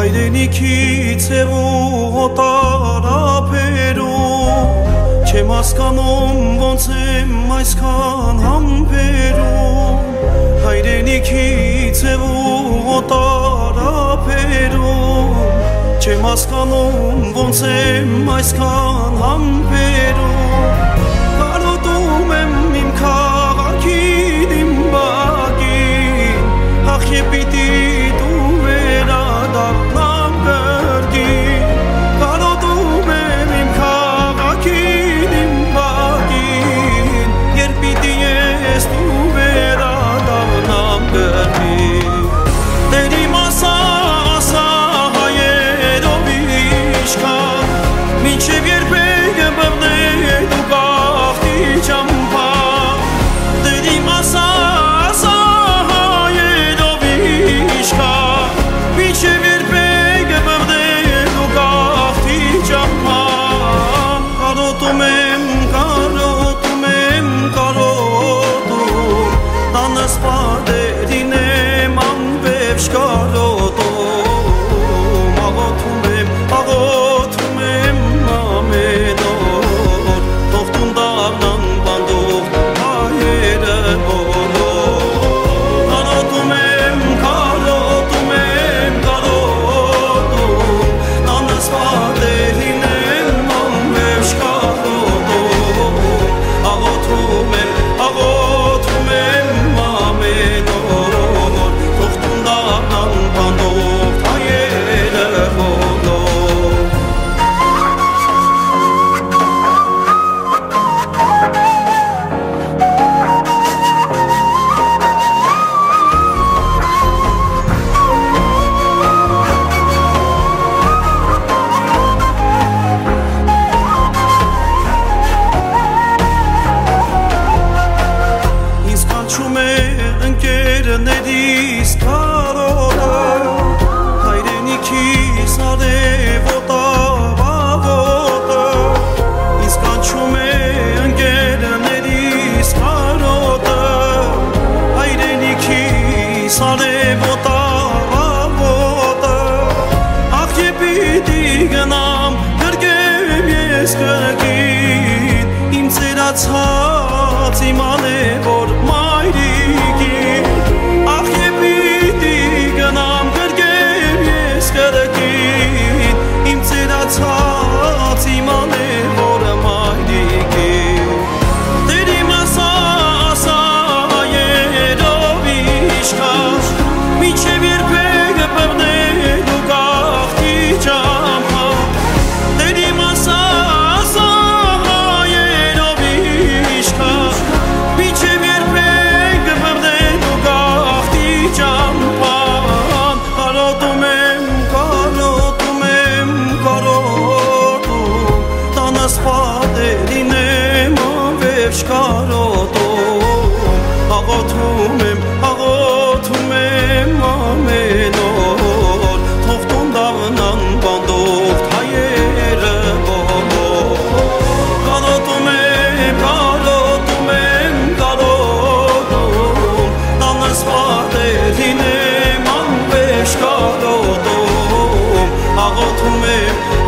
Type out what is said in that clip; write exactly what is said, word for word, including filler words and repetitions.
հայրենիքից հեռու տարափերում չեմ հասկանում ոնց եմ այսքան համբերում հայրենիքից հեռու տարափերում չեմ հասկանում ոնց եմ այսքան համբերում կարոտում եմ իմ քաղաքին իմ բակին ախ պիտի դու վերադառնամ կրկին կարոտում եմ իմ քաղաքին իմ բակին երբ պիտի ես դու վերադառնամ կրկին Տեր իմ ասա ասա հայերով իշխան մինչև երբ եք բռնել դու գաղթի ճամփա Տեր իմ ասա ասա հայերով իշխան մինչև երբ եք բռնել դու գաղթի ճամփա կարոտում եմ կարոտում եմ կարոտում տանս պատերին եմ անվերջ կարոտում աղոթում եմ աղոթում եմ ամեն օր թող տուն դառնան բանդող հայերը բոլոր կարոտում եմ կարոտում եմ կարոտում տանս պատերին եմ անվերջ կարոտում աղոթում եմ աղոթում եմ ամեն օր թող տուն դառնան բանդող հայերը բոլոր Ինձ կանչում է ընկերներիս կարոտը հայրենիքիս արևոտ աղավոտը Ինձ կանչում է ընկերներիս կարոտը հայրենիքիս արևոտ աղավոտը Ախ պիտի գնամ կրկեմ ես կրկին իմ ծերացած իման է որ մայրիկին Ախ պիտի գնամ կրկեմ ես կրկին իմ ծերացած իման է որ մայրիկին Տեր իմ ասա ասա հայերով իշխան մինչև երբ եք բռնել դու գաղթի ճամփա Տեր իմ ասա ասա հայերով իշխան մինչև երբ եք բռնել դու գաղթի ճամփան կարոտում եմ կարոտում եմ կարոտում տանս պատերին եմ անվերջ կարոտում աղոթում եմ աղոթում եմ ամեն օր թող տուն դառնան բանդող հայերը բոլոր կարոտում եմ կարոտում եմ կարոտում տանս պատերին եմ անվերջ կարոտում աղոթում եմ